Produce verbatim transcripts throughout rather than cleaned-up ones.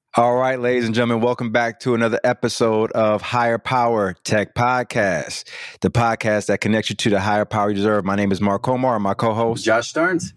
All right, ladies and gentlemen, welcome back to another episode of Higher Power Tech Podcast, the podcast that connects you to the higher power you deserve. My name is Mark Omar, my co-host, Josh Starnes.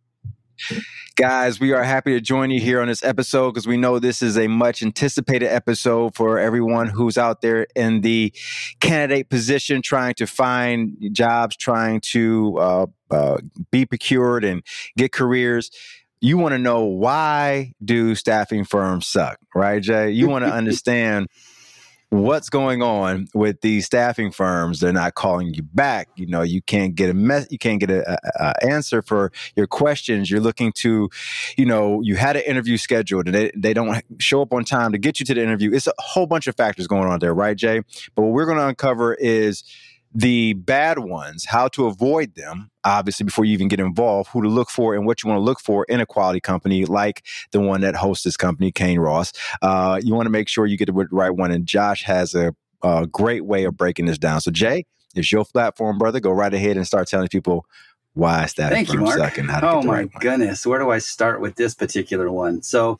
Guys, we are happy to join you here on this episode because we know this is a much anticipated episode for everyone who's out there in the candidate position, trying to find jobs, trying to uh, uh, be procured and get careers. You want to know, why do staffing firms suck, right, Jay? You want to understand what's going on with these staffing firms. They're not calling you back. You know, you can't get a mess. You can't get a, a, a answer for your questions. You're looking to, you know, you had an interview scheduled and they, they don't show up on time to get you to the interview. It's a whole bunch of factors going on there, right, Jay? But what we're going to uncover is the bad ones, how to avoid them, obviously, before you even get involved, who to look for and what you want to look for in a quality company like the one that hosts this company, Kane Ross. Uh, you want to make sure you get the right one. And Josh has a, a great way of breaking this down. So, Jay, it's your platform, brother. Go right ahead and start telling people why staffing firms suck and how to oh, get the my right one. goodness. Where do I start with this particular one? So,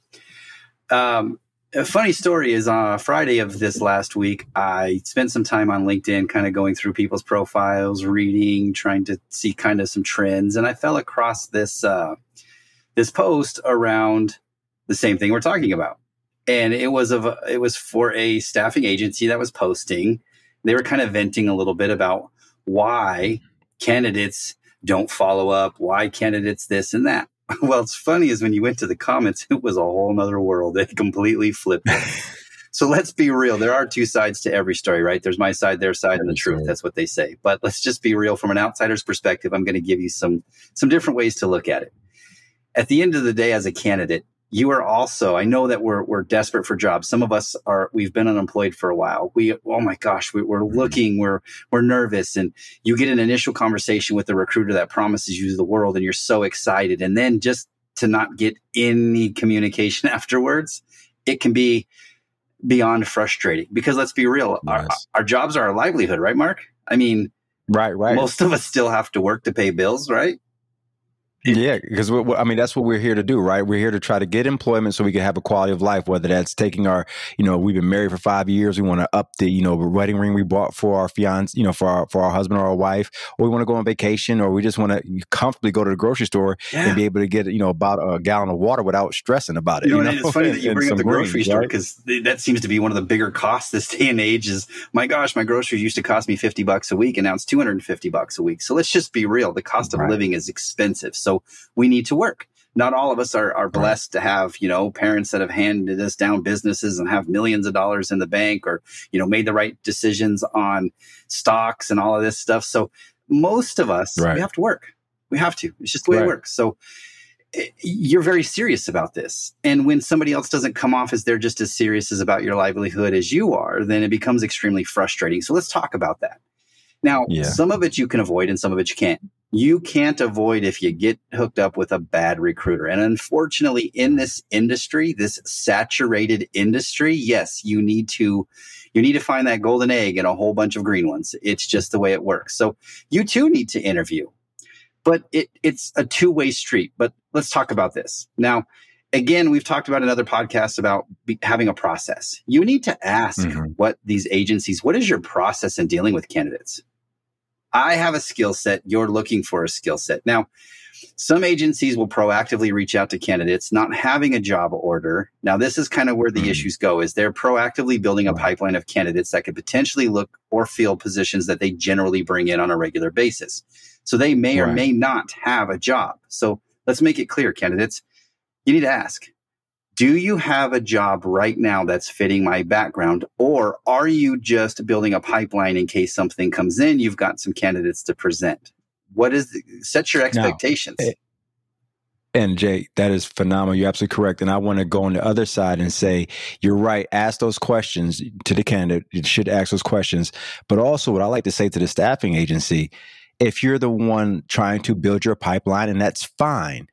um, a funny story is on uh, Friday of this last week, I spent some time on LinkedIn kind of going through people's profiles, reading, trying to see kind of some trends. And I fell across this uh, this post around the same thing we're talking about. And it was of it was for a staffing agency that was posting. They were kind of venting a little bit about why candidates don't follow up, why candidates this and that. Well, it's funny is when you went to the comments, it was a whole nother world. It completely flipped. So let's be real. There are two sides to every story, right? There's my side, their side, and the truth. That's what they say. But let's just be real. From an outsider's perspective, I'm going to give you some some different ways to look at it. At the end of the day, as a candidate, you are also, I know that we're we're desperate for jobs. Some of us are, we've been unemployed for a while. We, oh my gosh, we, we're looking, we're we're nervous. And you get an initial conversation with a recruiter that promises you the world and you're so excited. And then just to not get any communication afterwards, it can be beyond frustrating. Because let's be real, Yes. our, our jobs are our livelihood, right, Mark? I mean, Right, right. most of us still have to work to pay bills, right? Yeah, because we, I mean, that's what we're here to do, right? We're here to try to get employment so we can have a quality of life, whether that's taking our, you know, we've been married for five years. We want to up the, you know, wedding ring we bought for our fiance, you know, for our, for our husband or our wife, or we want to go on vacation, or we just want to comfortably go to the grocery store Yeah. and be able to get, you know, about a gallon of water without stressing about it. You know, you and know? it's funny that you And bring up some the grocery greens, store right? because that seems to be one of the bigger costs this day and age is, my gosh, my groceries used to cost me fifty bucks a week and now it's two hundred fifty bucks a week. So let's just be real. The cost of Right. living is expensive. So we need to work. Not all of us are, are blessed to have, you know, parents that have handed us down businesses and have millions of dollars in the bank or, you know, made the right decisions on stocks and all of this stuff. So most of us, Right. we have to work. We have to. It's just the way Right. it works. So you're very serious about this. And when somebody else doesn't come off as they're just as serious as about your livelihood as you are, then it becomes extremely frustrating. So let's talk about that. Now, Yeah. some of it you can avoid and some of it you can't. You can't avoid if you get hooked up with a bad recruiter. And unfortunately, in this industry, this saturated industry, yes, you need to you need to find that golden egg and a whole bunch of green ones. It's just the way it works. So you too need to interview. But it, it's a two-way street. But let's talk about this. Now, again, we've talked about in other podcasts about be, having a process. You need to ask Mhm. what these agencies, what is your process in dealing with candidates? I have a skill set. You're looking for a skill set. Now, some agencies will proactively reach out to candidates not having a job order. Now, this is kind of where the Mhm. issues go, is they're proactively building a pipeline of candidates that could potentially look or fill positions that they generally bring in on a regular basis. So they may or Right. may not have a job. So let's make it clear, candidates. You need to ask, do you have a job right now that's fitting my background? Or are you just building a pipeline in case something comes in? You've got some candidates to present. What is the, set your expectations. Now, and Jay, that is phenomenal. You're absolutely correct. And I want to go on the other side and say, you're right. Ask those questions to the candidate. You should ask those questions. But also what I like to say to the staffing agency, if you're the one trying to build your pipeline, and that's fine,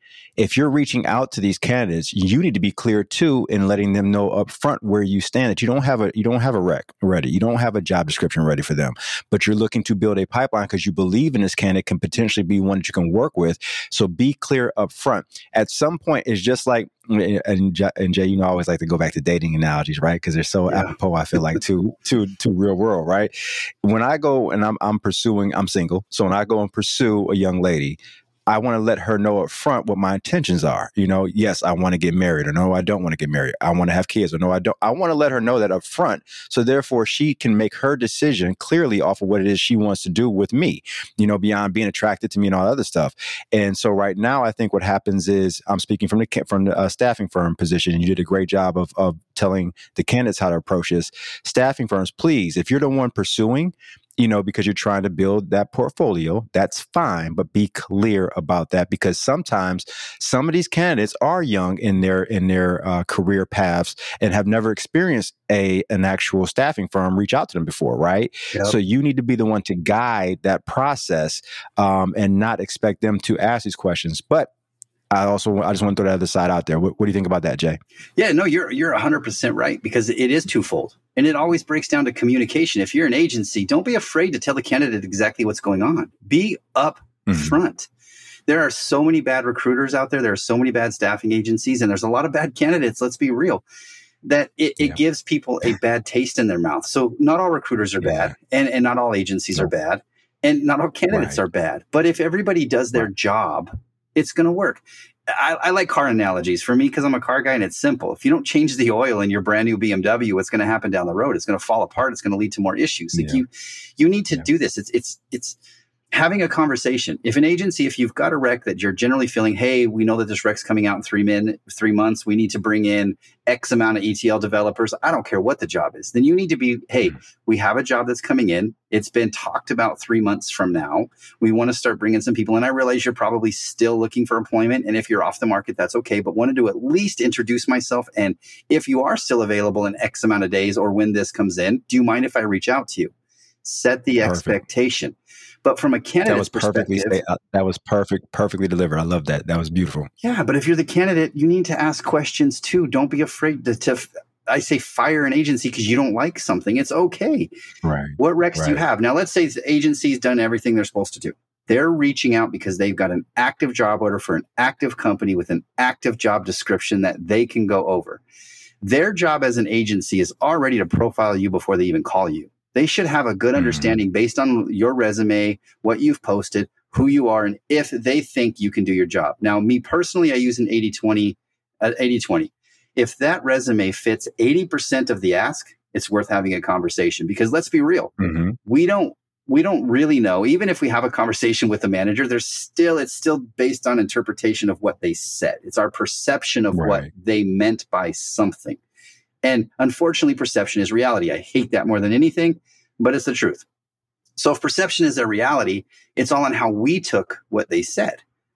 if you're reaching out to these candidates, you need to be clear too in letting them know up front where you stand, that you don't have a you don't have a rec ready, you don't have a job description ready for them, but you're looking to build a pipeline because you believe in this candidate can potentially be one that you can work with. So be clear up front. At some point, it's just like, and, and Jay, you know, I always like to go back to dating analogies, right? Because they're so yeah. apropos, I feel like, to to to real world, right? When I go and I'm I'm pursuing, I'm single, so when I go and pursue a young lady, I want to let her know up front what my intentions are. You know, yes, I want to get married, or no, I don't want to get married. I want to have kids, or no, I don't. I want to let her know that up front. So therefore she can make her decision clearly off of what it is she wants to do with me, you know, beyond being attracted to me and all that other stuff. And so right now, I think what happens is, I'm speaking from the from the uh, staffing firm position, and you did a great job of, of telling the candidates how to approach this. Staffing firms, please, if you're the one pursuing, you know, because you're trying to build that portfolio, that's fine, but be clear about that, because sometimes some of these candidates are young in their in their uh, career paths and have never experienced a an actual staffing firm reach out to them before, right? Yep. So you need to be the one to guide that process um, and not expect them to ask these questions. But I also, I just want to throw the other side out there. What, what do you think about that, Jay? Yeah, no, you're you're one hundred percent right, because it is twofold. And it always breaks down to communication. If you're an agency, don't be afraid to tell the candidate exactly what's going on. Be up mm-hmm. front. There are so many bad recruiters out there. There are so many bad staffing agencies, and there's a lot of bad candidates. Let's be real. That it, it yeah. gives people a bad taste in their mouth. So not all recruiters are yeah. bad, and, and not all agencies no. are bad, and not all candidates right. are bad. But if everybody does their right. job, it's going to work. I, I like car analogies for me, because I'm a car guy, and it's simple. If you don't change the oil in your brand new B M W, what's going to happen down the road? It's going to fall apart. It's going to lead to more issues. Like yeah. you, you need to yeah. do this. It's, it's, it's having a conversation. If an agency, if you've got a rec that you're generally feeling, hey, we know that this rec's coming out in three min, three months, we need to bring in X amount of E T L developers. I don't care what the job is. Then you need to be, hey, we have a job that's coming in. It's been talked about three months from now. We want to start bringing some people. And I realize you're probably still looking for employment. And if you're off the market, that's okay. But wanted to at least introduce myself. And if you are still available in X amount of days, or when this comes in, do you mind if I reach out to you? Set the Perfect. expectation. But from a candidate's that was perfectly perspective, uh, that was perfect, perfectly delivered. I love that. That was beautiful. Yeah, but if you're the candidate, you need to ask questions too. Don't be afraid to. to I say fire an agency because you don't like something. It's okay. Right. What recs right. do you have now? Let's say the agency's done everything they're supposed to do. They're reaching out because they've got an active job order for an active company with an active job description that they can go over. Their job as an agency is already to profile you before they even call you. They should have a good understanding mm-hmm. based on your resume, what you've posted, who you are, and if they think you can do your job. Now, me personally, I use an eighty twenty. Uh, eighty twenty. If that resume fits eighty percent of the ask, it's worth having a conversation, because let's be real. Mm-hmm. We don't we don't really know. Even if we have a conversation with the manager, there's still it's still based on interpretation of what they said. It's our perception of right. what they meant by something. And unfortunately, perception is reality. I hate that more than anything, but it's the truth. So if perception is a reality, it's all on how we took what they said.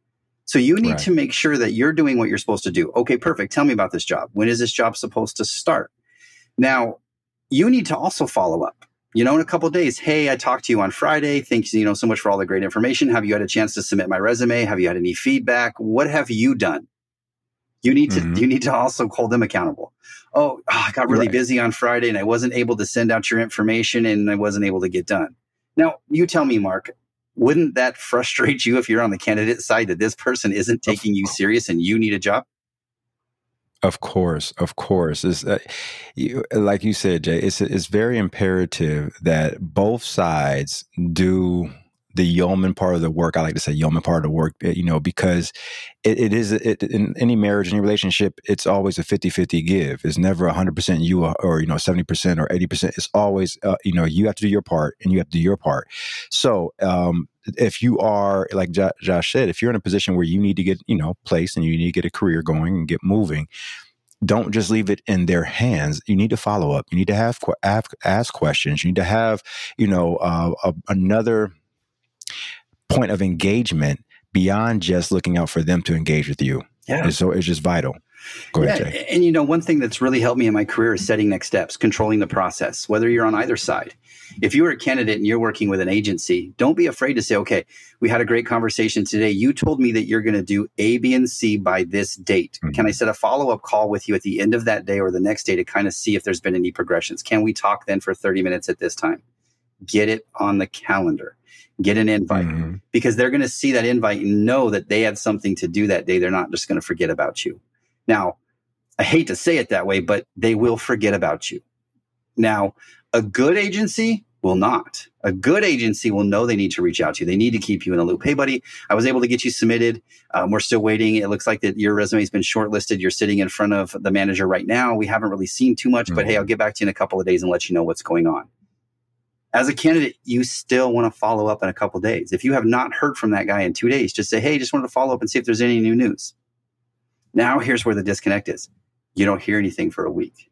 So you need right. to make sure that you're doing what you're supposed to do. Okay, perfect. Tell me about this job. When is this job supposed to start? Now, you need to also follow up. You know, in a couple of days, hey, I talked to you on Friday. Thanks, you know, so much for all the great information. Have you had a chance to submit my resume? Have you had any feedback? What have you done? You need to mm-hmm. you need to also hold them accountable. Oh, oh I got really right. busy on Friday and I wasn't able to send out your information and I wasn't able to get done. Now, you tell me, Mark, wouldn't that frustrate you if you're on the candidate side that this person isn't taking you serious and you need a job? Of course, of course. It's, uh, you, like you said, Jay, it's it's very imperative that both sides do the yeoman part of the work. I like to say yeoman part of the work, you know, because it, it is, it, in any marriage, any relationship, it's always a fifty-fifty give. It's never one hundred percent you or, you know, seventy percent or eighty percent. It's always, uh, you know, you have to do your part and you have to do your part. So um, if you are, like J- Josh said, if you're in a position where you need to get, you know, placed and you need to get a career going and get moving, don't just leave it in their hands. You need to follow up. You need to have ask, ask questions. You need to have, you know, uh, a, another point of engagement beyond just looking out for them to engage with you. Yeah. And so it's just vital. Go ahead, yeah, Jay. And, you know, one thing that's really helped me in my career is setting next steps, controlling the process, whether you're on either side. if you're a candidate and you're working with an agency, don't be afraid to say, okay, we had a great conversation today. You told me that you're going to do A, B, and C by this date. Mm-hmm. Can I set a follow-up call with you at the end of that day or the next day to kind of see if there's been any progressions? Can we talk then for thirty minutes at this time? Get it on the calendar. Get an invite, mm-hmm. because they're going to see that invite and know that they had something to do that day. They're not just going to forget about you. Now, I hate to say it that way, but they will forget about you. Now, a good agency will not. A good agency will know they need to reach out to you. They need to keep you in the loop. Hey, buddy, I was able to get you submitted. Um, we're still waiting. It looks like that your resume has been shortlisted. You're sitting in front of the manager right now. We haven't really seen too much, mm-hmm. but hey, I'll get back to you in a couple of days and let you know what's going on. As a candidate, you still want to follow up in a couple of days. If you have not heard from that guy in two days, just say, hey, just wanted to follow up and see if there's any new news. Now, here's where the disconnect is. You don't hear anything for a week.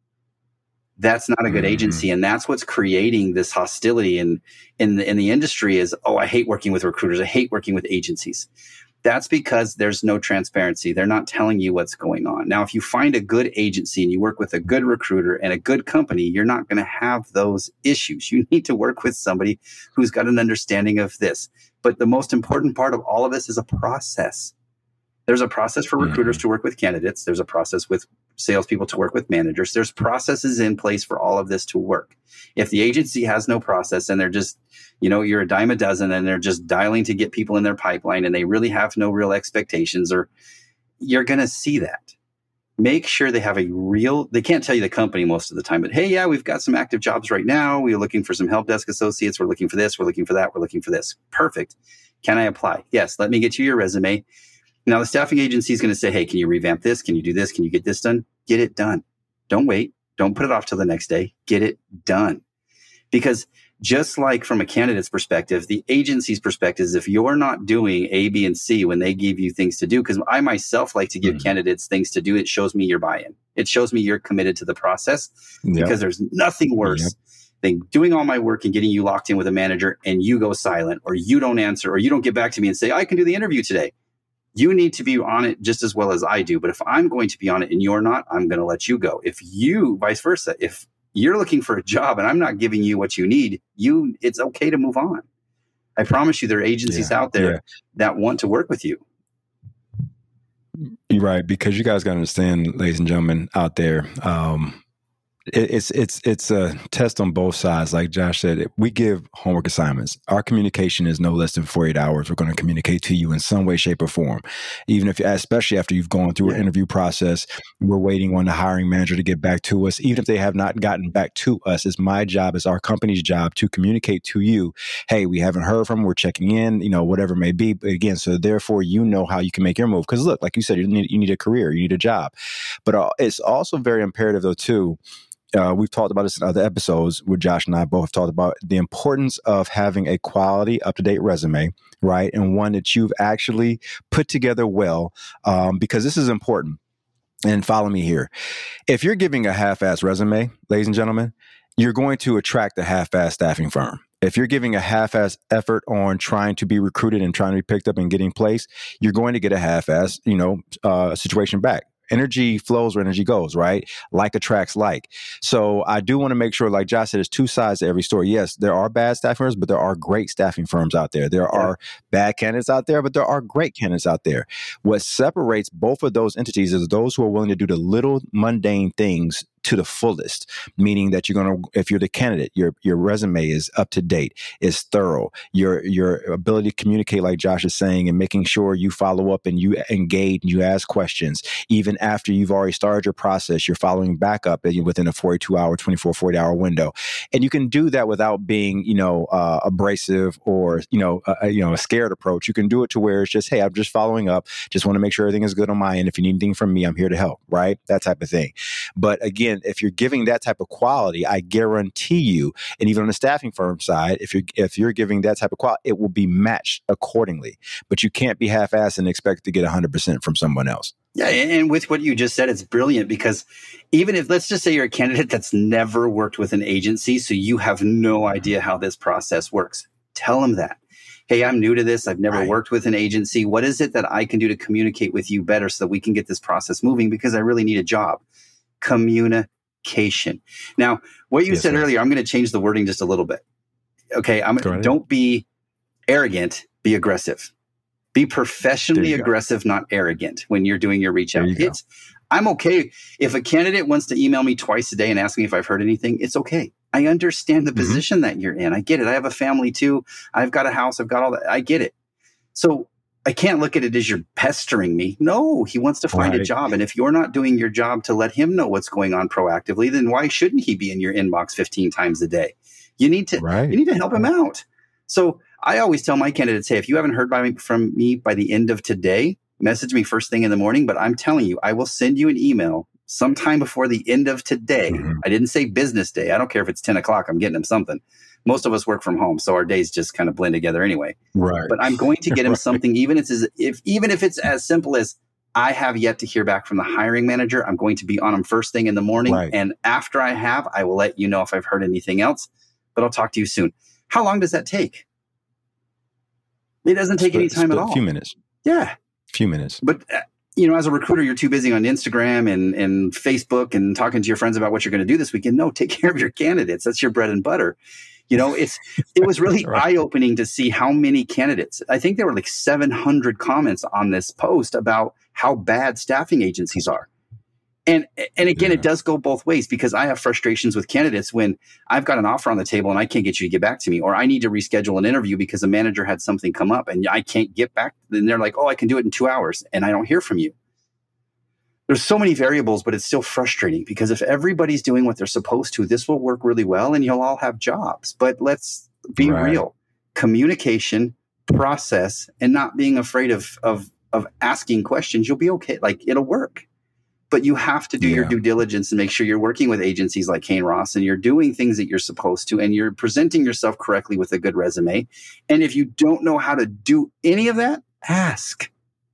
That's not a good mm-hmm. agency. And that's what's creating this hostility in, in, the, in the industry is, oh, I hate working with recruiters. I hate working with agencies. That's because there's no transparency. They're not telling you what's going on. Now, if you find a good agency and you work with a good recruiter and a good company, you're not going to have those issues. You need to work with somebody who's got an understanding of this. But the most important part of all of this is a process. There's a process for recruiters mm-hmm. to work with candidates. There's a process with salespeople to work with managers. There's processes in place for all of this to work. If the agency has no process and they're just, you know, you're a dime a dozen and they're just dialing to get people in their pipeline and they really have no real expectations, or you're going to see that. Make sure they have a real, they can't tell you the company most of the time, but hey, yeah, we've got some active jobs right now. We're looking for some help desk associates. We're looking for this. We're looking for that. We're looking for this. Perfect. Can I apply? Yes. Let me get you your resume. Now, the staffing agency is going to say, hey, can you revamp this? Can you do this? Can you get this done? Get it done. Don't wait. Don't put it off till the next day. Get it done. Because just like from a candidate's perspective, the agency's perspective is if you're not doing A, B, and C when they give you things to do, because I myself like to give mm-hmm. candidates things to do, it shows me your buy-in. It shows me you're committed to the process yep. because there's nothing worse yep. than doing all my work and getting you locked in with a manager and you go silent or you don't answer or you don't get back to me and say, I can do the interview today. You need to be on it just as well as I do. But if I'm going to be on it and you're not, I'm going to let you go. If you, vice versa, if you're looking for a job and I'm not giving you what you need, you, it's okay to move on. I promise you there are agencies yeah, out there yeah. that want to work with you. You're right. Because you guys got to understand, ladies and gentlemen out there, um, it, it's it's it's a test on both sides. Like Josh said, we give homework assignments. Our communication is no less than forty-eight hours. We're going to communicate to you in some way, shape, or form. Even if, especially after you've gone through an interview process, we're waiting on the hiring manager to get back to us. Even if they have not gotten back to us, it's my job, it's our company's job to communicate to you, hey, we haven't heard from them, we're checking in, you know, whatever it may be. But again, so therefore, you know how you can make your move. Because look, like you said, you need, you need a career, you need a job. But uh, it's also very imperative, though, too. Uh, we've talked about this in other episodes where Josh and I both talked about the importance of having a quality, up-to-date resume, right? And one that you've actually put together well, um, because this is important. And follow me here. If you're giving a half-ass resume, ladies and gentlemen, you're going to attract a half-ass staffing firm. If you're giving a half-ass effort on trying to be recruited and trying to be picked up and getting placed, you're going to get a half-ass, you know, uh, situation back. Energy flows where energy goes, right? Like attracts like. So I do want to make sure, like Josh said, there's two sides to every story. Yes, there are bad staffing firms, but there are great staffing firms out there. There yeah. are bad candidates out there, but there are great candidates out there. What separates both of those entities is those who are willing to do the little mundane things to the fullest, meaning that you're going to, if you're the candidate, your your resume is up to date, is thorough. Your your ability to communicate, like Josh is saying, and making sure you follow up and you engage and you ask questions. Even after you've already started your process, you're following back up within a forty-two hour, twenty-four, forty hour window. And you can do that without being, you know, uh, abrasive or, you know, a, you know, a scared approach. You can do it to where it's just, hey, I'm just following up. Just want to make sure everything is good on my end. If you need anything from me, I'm here to help, right? That type of thing. But again, if you're giving that type of quality, I guarantee you, and even on the staffing firm side, if you're if you're giving that type of quality, it will be matched accordingly. But you can't be half-assed and expect to get one hundred percent from someone else. Yeah, and with what you just said, it's brilliant because even if, let's just say you're a candidate that's never worked with an agency, so you have no idea how this process works, tell them that. Hey, I'm new to this. I've never right. worked with an agency. What is it that I can do to communicate with you better so that we can get this process moving? Because I really need a job. Communicate. communication. Now, what you Yes, said sir. earlier, I'm going to change the wording just a little bit. Okay, I'm Go ahead. don't be arrogant, be aggressive. Be professionally There you go. aggressive, not arrogant when you're doing your reach There out. you go. It's I'm okay if a candidate wants to email me twice a day and ask me if I've heard anything. It's okay. I understand the Mhm. position that you're in. I get it. I have a family too. I've got a house. I've got all that. I get it. So I can't look at it as you're pestering me. No, he wants to find a Right. job. And if you're not doing your job to let him know what's going on proactively, then why shouldn't he be in your inbox fifteen times a day? You need to Right. you need to help him out. So I always tell my candidates, hey, if you haven't heard by me, from me by the end of today, message me first thing in the morning. But I'm telling you, I will send you an email sometime before the end of today. Mhm. I didn't say business day. I don't care if it's ten o'clock. I'm getting them something. Most of us work from home, so our days just kind of blend together anyway. Right. But I'm going to get him Right. something, even if it's as, if even if it's as simple as I have yet to hear back from the hiring manager. I'm going to be on him first thing in the morning, Right. and after I have, I will let you know if I've heard anything else. But I'll talk to you soon. How long does that take? It doesn't take Split- any time at split all. A few minutes. Yeah. Few minutes. But, uh, you know, as a recruiter, you're too busy on Instagram and, and Facebook and talking to your friends about what you're going to do this weekend. No, take care of your candidates. That's your bread and butter. You know, it's it was really Right. eye-opening to see how many candidates. I think there were like seven hundred comments on this post about how bad staffing agencies are. And and again, Yeah. it does go both ways, because I have frustrations with candidates when I've got an offer on the table and I can't get you to get back to me, or I need to reschedule an interview because a manager had something come up and I can't get back. Then they're like, oh, I can do it in two hours. And I don't hear from you. There's so many variables, but it's still frustrating, because if everybody's doing what they're supposed to, this will work really well and you'll all have jobs. But let's be Right. real. Communication, process, and not being afraid of, of, of asking questions, you'll be okay. Like, it'll work. But you have to do your Yeah. due diligence and make sure you're working with agencies like Kane Ross and you're doing things that you're supposed to, and you're presenting yourself correctly with a good resume. And if you don't know how to do any of that, ask.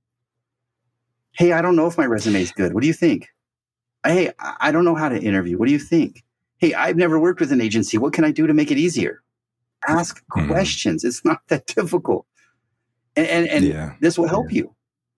Hey, I don't know if my resume is good. What do you think? Hey, I I don't know how to interview. What do you think? Hey, I've never worked with an agency. What can I do to make it easier? Ask Mhm. questions. It's not that difficult. And, and, and Yeah. this will help you.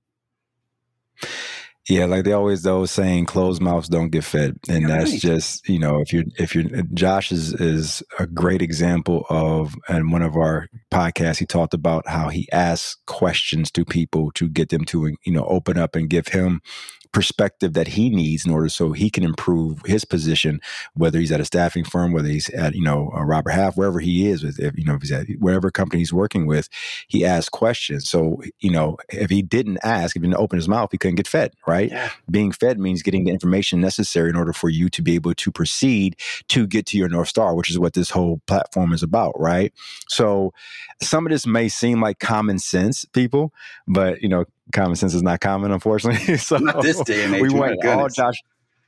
Yeah, like they always those saying, "Closed mouths don't get fed," and You're that's right. just you know if you're if you're Josh is is a great example of, and one of our podcasts he talked about how he asks questions to people to get them to you know open up and give him perspective that he needs in order so he can improve his position, whether he's at a staffing firm, whether he's at, you know, uh, Robert Half, wherever he is, with, if, you know, if he's at whatever company he's working with, he asks questions. So, you know, if he didn't ask, if he didn't open his mouth, he couldn't get fed, right? Yeah. Being fed means getting the information necessary in order for you to be able to proceed to get to your North Star, which is what this whole platform is about, right? So some of this may seem like common sense, people, but, you know, common sense is not common, unfortunately. So Not this day and age. we My want all goodness. Josh,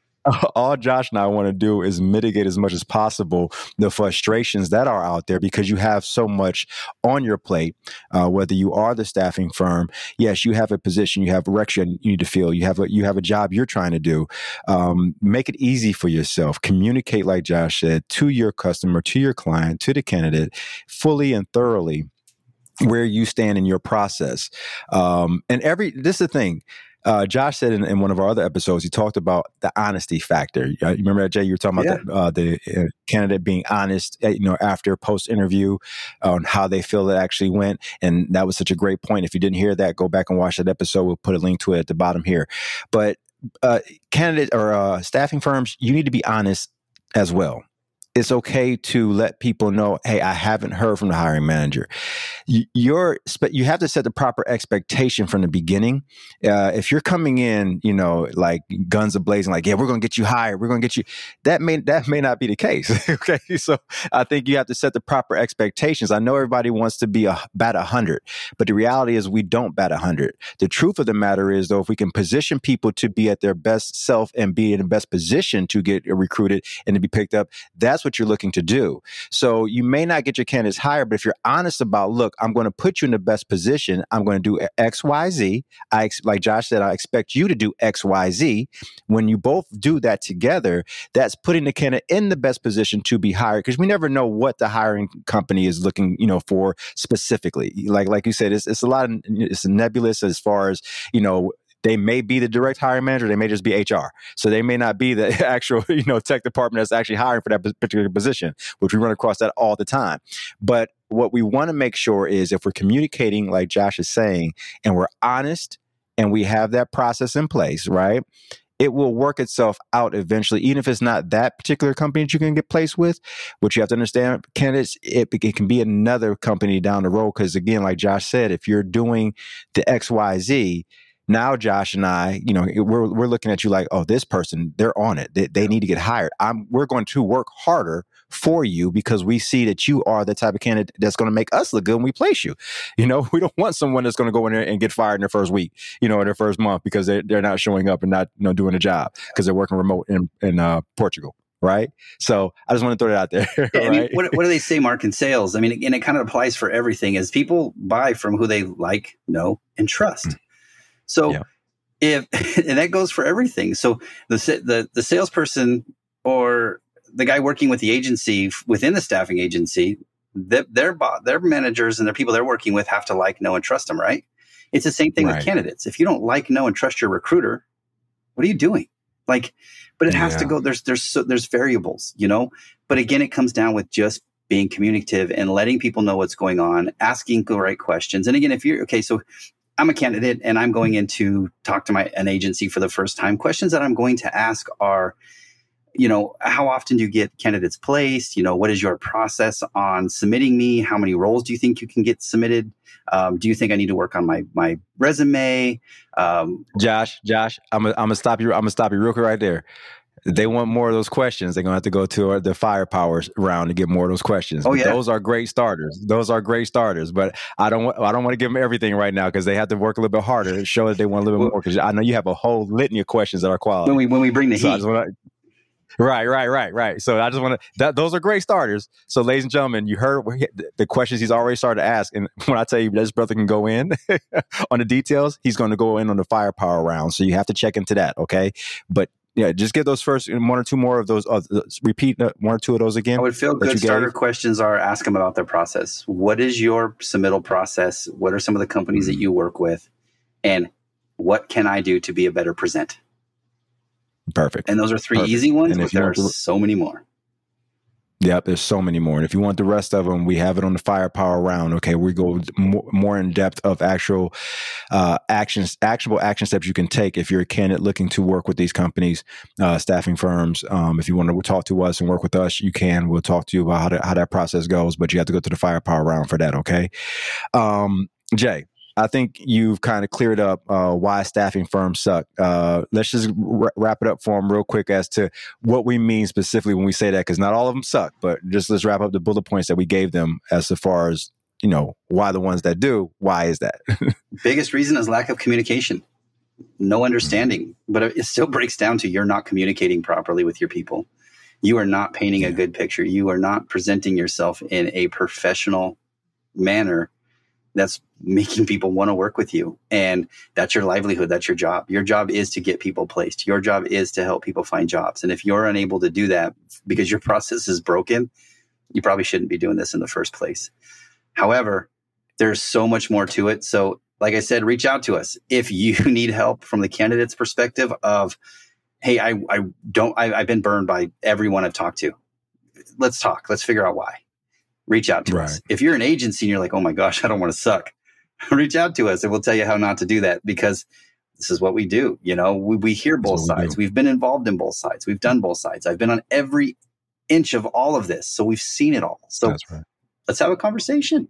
all Josh and I want to do is mitigate as much as possible the frustrations that are out there, because you have so much on your plate. Uh, whether you are the staffing firm, yes, you have a position, you have a direction you need to fill, you have a you have a job you're trying to do. Um, make it easy for yourself. Communicate, like Josh said, to your customer, to your client, to the candidate, fully and thoroughly where you stand in your process. Um, and every, this is the thing, uh, Josh said in, in one of our other episodes, he talked about the honesty factor. You remember that, Jay? You were talking about Yeah. the, uh, the uh, candidate being honest, uh, you know, after post interview on how they feel it actually went. And that was such a great point. If you didn't hear that, go back and watch that episode. We'll put a link to it at the bottom here. But uh, candidate or uh, staffing firms, you need to be honest as well. It's okay to let people know, hey, I haven't heard from the hiring manager. You're, you have to set the proper expectation from the beginning. Uh, if you're coming in, you know, like guns a blazing, like, yeah, we're going to get you hired, we're going to get you, that may that may not be the case. Okay, so I think you have to set the proper expectations. I know everybody wants to be a bat a hundred, but the reality is we don't bat a hundred. The truth of the matter is, though, if we can position people to be at their best self and be in the best position to get recruited and to be picked up, that's what you're looking to do. So you may not get your candidates hired, but if you're honest about, look, I'm going to put you in the best position, I'm going to do X, Y, Z. I, like Josh said, I expect you to do X, Y, Z. When you both do that together, that's putting the candidate in the best position to be hired, because we never know what the hiring company is looking, you know, for specifically. Like, like you said, it's, it's a lot of, it's nebulous as far as, you know, They may be the direct hiring manager. They may just be H R. So they may not be the actual, you know, tech department that's actually hiring for that particular position, which we run across that all the time. But what we want to make sure is if we're communicating, like Josh is saying, and we're honest and we have that process in place, right? It will work itself out eventually, even if it's not that particular company that you can get placed with. Which you have to understand, candidates, it, it can be another company down the road. Because again, like Josh said, if you're doing the X Y Z, now Josh and I, you know, we're we're looking at you like, oh, this person, they're on it. They, they need to get hired. I'm we're going to work harder for you because we see that you are the type of candidate that's going to make us look good when we place you. You know, we don't want someone that's going to go in there and get fired in their first week, you know, in their first month because they're, they're not showing up and not, you know, doing a job because they're working remote in, in uh, Portugal. Right. So I just want to throw that out there. Yeah, I right? mean, what, what do they say, Mark, in sales? I mean, and it kind of applies for everything is people buy from who they like, know, and trust. Mm. So yeah. if, and that goes for everything. So the, the, the salesperson or the guy working with the agency within the staffing agency, their, their, their managers and their people they're working with have to like, know, and trust them, right? It's the same thing right. with candidates. If you don't like, know, and trust your recruiter, what are you doing? Like, but it has yeah. to go, there's, there's, so, there's variables, you know, but again, it comes down with just being communicative and letting people know what's going on, asking the right questions. And again, if you're, okay, so I'm a candidate and I'm going in to talk to my, an agency for the first time, questions that I'm going to ask are, you know, how often do you get candidates placed? You know, what is your process on submitting me? How many roles do you think you can get submitted? Um, do you think I need to work on my my resume? Um, Josh, Josh, I'm gonna I'm gonna stop you. I'm gonna stop you real quick right there. They want more of those questions. They're gonna have to go to the firepower round to get more of those questions. Oh, but yeah. Those are great starters. Those are great starters. But I don't want I don't want to give them everything right now because they have to work a little bit harder to show that they want a little bit more. Because I know you have a whole litany of questions that are quality. When we when we bring the so heat. I just wanna, Right, right, right, right. So I just want to, that those are great starters. So ladies and gentlemen, you heard the questions he's already started to ask. And when I tell you this brother can go in on the details, he's going to go in on the firepower round. So you have to check into that. Okay. But yeah, just get those first one or two more of those, uh, repeat one or two of those again. I would feel good starter questions are ask them about their process. What is your submittal process? What are some of the companies mm-hmm. that you work with? And what can I do to be a better present? Perfect. And those are three Perfect. easy ones, and but there are to, so many more. Yep, there's so many more. And if you want the rest of them, we have it on the firepower round. Okay, we go more, more in depth of actual uh, actions, actionable action steps you can take if you're a candidate looking to work with these companies, uh, staffing firms. Um, if you want to talk to us and work with us, you can. We'll talk to you about how, to, how that process goes, but you have to go to the firepower round for that. Okay, um, Jay. I think you've kind of cleared up uh, why staffing firms suck. Uh, let's just r- wrap it up for them real quick as to what we mean specifically when we say that, because not all of them suck, but just let's wrap up the bullet points that we gave them as far as, you know, why the ones that do, why is that? Biggest reason is lack of communication, no understanding, but it still breaks down to you're not communicating properly with your people. You are not painting yeah. a good picture. You are not presenting yourself in a professional manner that's making people want to work with you. And that's your livelihood. That's your job. Your job is to get people placed. Your job is to help people find jobs. And if you're unable to do that because your process is broken, you probably shouldn't be doing this in the first place. However, there's so much more to it. So like I said, reach out to us. If you need help from the candidate's perspective of, hey, I, I don't, I, I've been burned by everyone I've talked to. Let's talk. Let's figure out why. Reach out to right. us. If you're an agency and you're like, oh my gosh, I don't want to suck, reach out to us and we'll tell you how not to do that, because this is what we do. You know, we, we hear both sides. We We've been involved in both sides. We've done both sides. I've been on every inch of all of this. So we've seen it all. So That's right. let's have a conversation.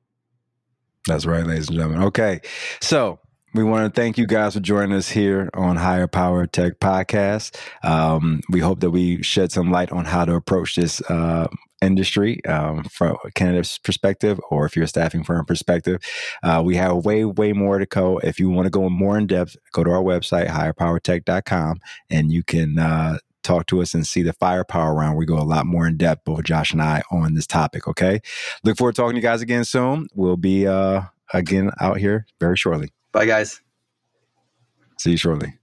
That's right, ladies and gentlemen. Okay. So we want to thank you guys for joining us here on Higher Power Tech Podcast. Um, we hope that we shed some light on how to approach this uh, industry um, from a candidate's perspective, or if you're a staffing firm perspective. Uh, we have way, way more to go. If you want to go more in depth, go to our website, higher power tech dot com, and you can uh, talk to us and see the firepower round. We go a lot more in depth, both Josh and I, on this topic. Okay. Look forward to talking to you guys again soon. We'll be uh, again out here very shortly. Bye, guys. See you shortly.